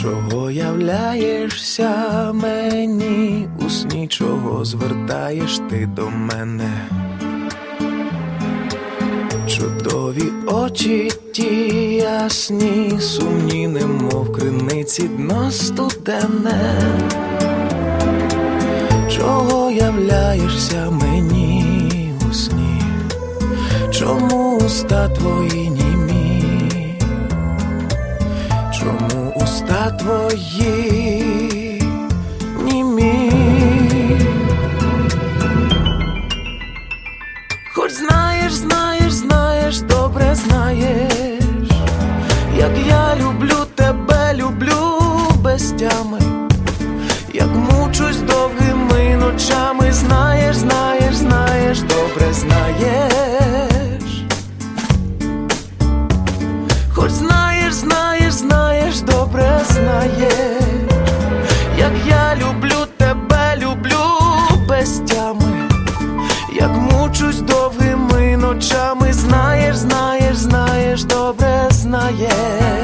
Чого являєшся мені у сні, чого звертаєш ти до мене? Чудові очі ті ясні, сумні, немов криниці дно студене. Чого являєшся мені у сні? Чому уста твої німі? Чому уста твої німі? Хоч знаєш, знаєш, знаєш, добре знаєш, як я люблю тебе, люблю без тями, як мучусь довгими ночами. Знаєш, знаєш, знаєш, добре знаєш. Хоч знаєш, знаєш, знаєш, добре знаєш, як я люблю тебе, люблю без тями, як мучусь довгими ночами. Знаєш, знаєш, знаєш, добре знаєш.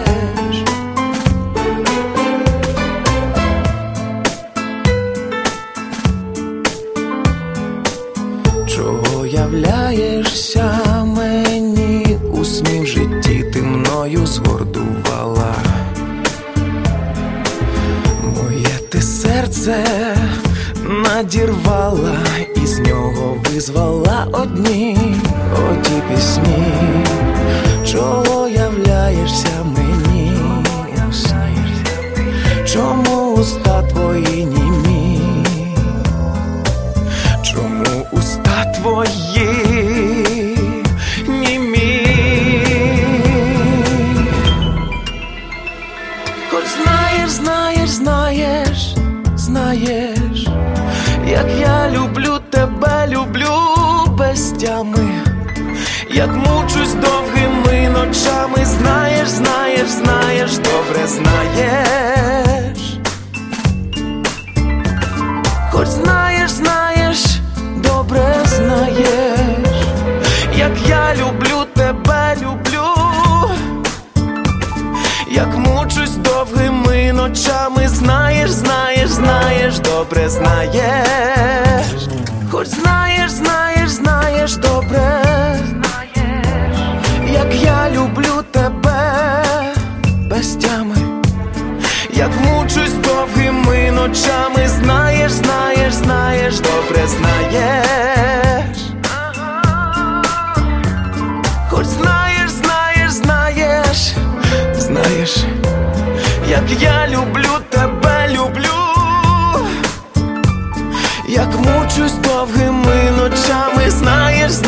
Чого являєшся мені у сні? В житті ти мною згордувала, моє ти серце надірвала, і з нього визвала одні оті пісні. Чого являєшся мені у сні? Чому уста твої німі? Чому уста твої німі? Хоч знаєш, знаєш, знаєш, знаєш, як я люблю тебе, люблю без тями, як мучусь довгими ночами. Знаєш, знаєш, знаєш, добре знаєш. Хоч знаєш, знаєш, добре знаєш, як я люблю тебе, люблю, як мучусь довгими ночами. Знаєш, знаєш, знаєш, добре знаєш. Хоч знаєш, знаєш, знаєш, добре знаєш, як я люблю тебе без тями, як мучусь довгими ночами. Знаєш, знаєш, знаєш, добре знаєш. Хоч знаєш, знаєш, знаєш, знаєш, як я люблю тебе, люблю, як мучусь довгими ночами. Знаєш,